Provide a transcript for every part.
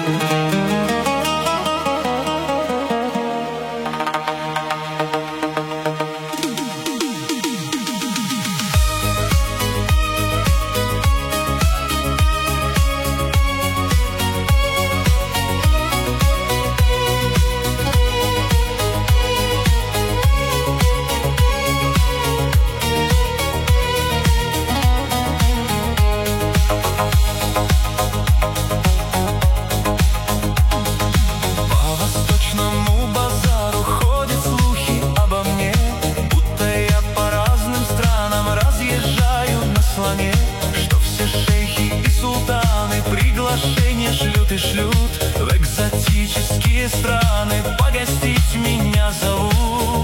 Что все шейхи и султаны приглашения шлют и шлют в экзотические страны. Погостить меня зовут.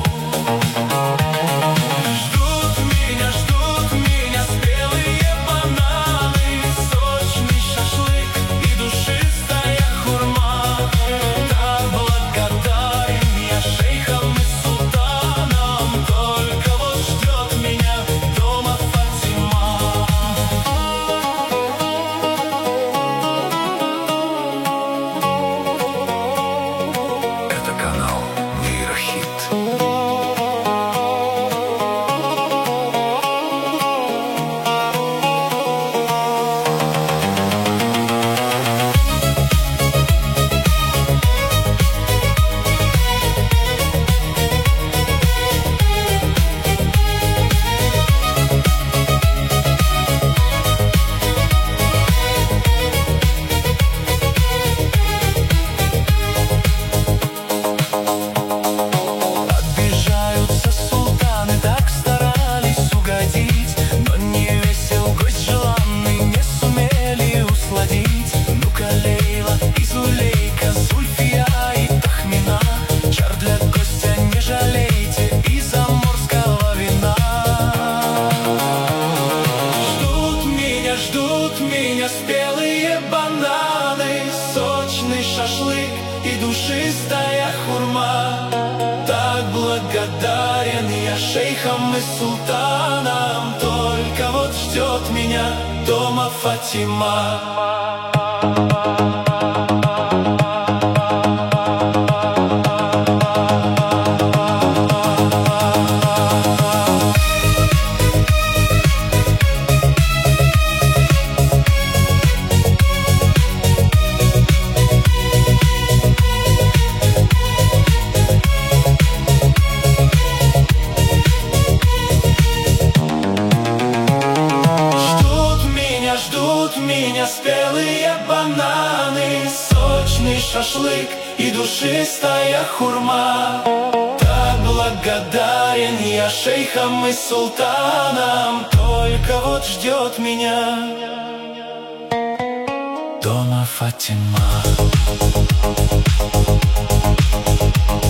Ждут меня спелые бананы, сочный шашлык и душистая хурма. Так благодарен я шейхам и султанам, только вот ждет меня дома Фатима. Это канал Нейрохит. Ждут меня спелые бананы, сочный шашлык и душистая хурма. Так благодарен я шейхам и султанам, только вот ждет меня дома Фатима. Ждут меня спелые бананы, сочный шашлык и душистая хурма. Так благодарен я шейхам и султанам, только вот ждет меня дома Фатима.